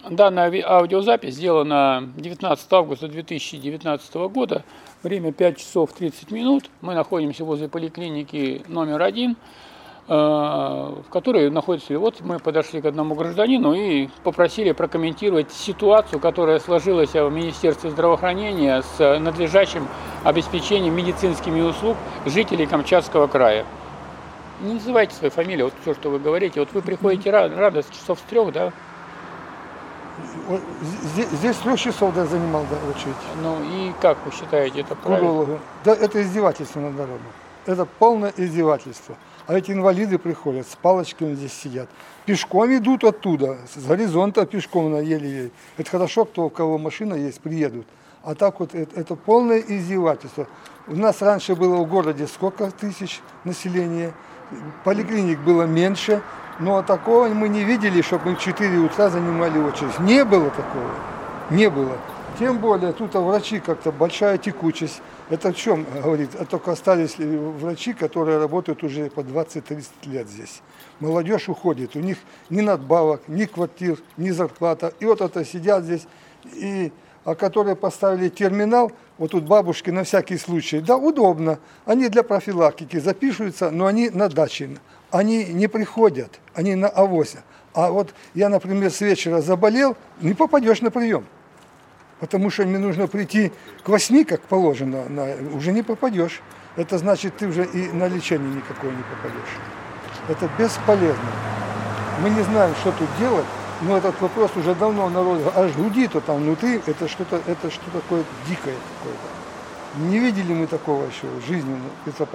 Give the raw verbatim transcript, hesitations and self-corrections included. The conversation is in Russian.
Данная аудиозапись сделана девятнадцатого августа две тысячи девятнадцатого года. Время пять часов тридцать минут. Мы находимся возле поликлиники номер один, в которой находится... Вот мы подошли к одному гражданину и попросили прокомментировать ситуацию, которая сложилась в Министерстве здравоохранения с надлежащим обеспечением медицинскими услуг жителей Камчатского края. Не называйте свою фамилию, вот все, что вы говорите. Вот вы приходите рано, с часов с трех, да? Здесь, здесь трех часов да, занимал да, очередь. Ну и как вы считаете это правильно? Урологу. Да это издевательство над народом. Это полное издевательство. А эти инвалиды приходят, с палочками здесь сидят. Пешком идут оттуда, с горизонта пешком на еле-еле. Это хорошо, кто, у кого машина есть, приедут. А так вот, это, это полное издевательство. У нас раньше было в городе сколько тысяч населения, поликлиник было меньше. Но такого мы не видели, чтобы мы в четыре утра занимали очередь. Не было такого. Не было. Тем более, тут врачи как-то большая текучесть. Это в чем говорит? А только остались врачи, которые работают уже по двадцать-тридцать лет здесь. Молодежь уходит. У них ни надбавок, ни квартир, ни зарплата. И вот это сидят здесь, и, а которые поставили терминал, вот тут бабушки на всякий случай. Да, удобно. Они для профилактики запишутся, но они на даче. Они не приходят, они на авосе. А вот я, например, с вечера заболел, не попадешь на прием. Потому что мне нужно прийти к восьми, как положено, на, уже не попадешь. Это значит, ты уже и на лечение никакое не попадешь. Это бесполезно. Мы не знаем, что тут делать, но этот вопрос уже давно народ аж гудит там внутри. Это что-то, это что такое дикое какое-то. Не видели мы такого еще в жизни.